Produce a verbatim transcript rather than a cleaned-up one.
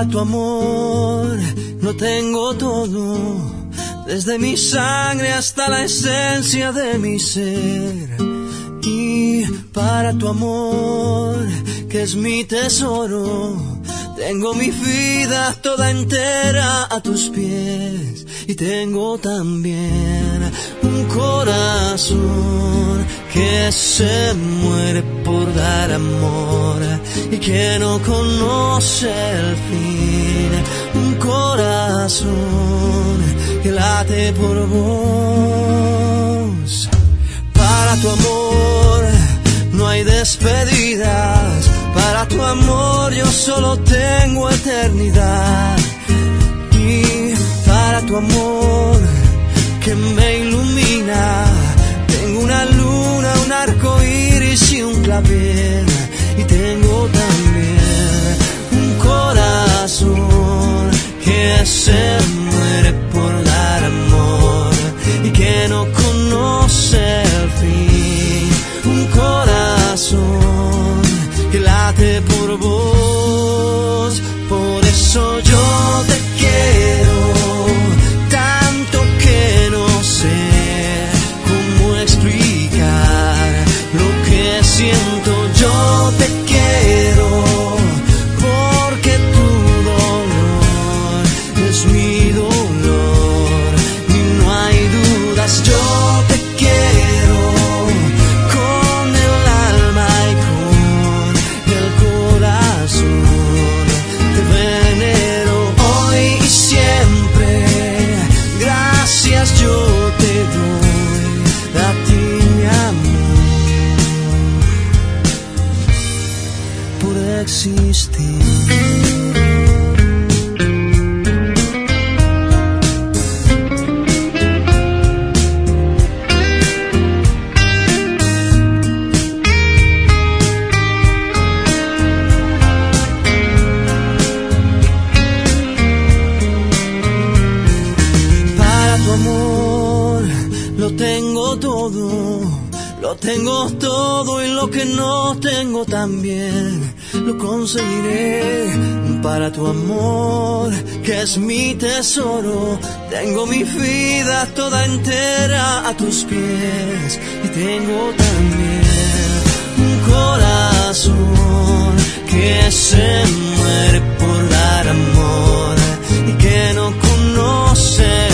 Para tu amor lo tengo todo, desde mi sangre hasta la esencia de mi ser. Y para tu amor, que es mi tesoro, tengo mi vida toda entera a tus pies. Y tengo también un corazón que se muere por dar amor y que no conoce el fin. Un corazón que late por vos. Para tu amor no hay despedidas, para tu amor yo solo tengo eternidad. Y para tu amor que me ilumina, tengo una luna, un arco iris y un clavel. Y tengo también un corazón que se muere por dar amor y que no conoce el fin. Un corazón que late por vos. Por eso yo te quiero tanto que no sé cómo explicar lo que siento. Yo te quiero porque tu dolor es mi dolor y no hay dudas. Yo te quiero con el alma y con el corazón. Te venero hoy y siempre. Gracias yo te doy a ti, mi amor, por existir. Lo tengo todo, lo tengo todo y lo que no tengo también lo conseguiré. Para tu amor, que es mi tesoro, tengo mi vida toda entera a tus pies. Y tengo también un corazón que se muere por dar amor y que no conoce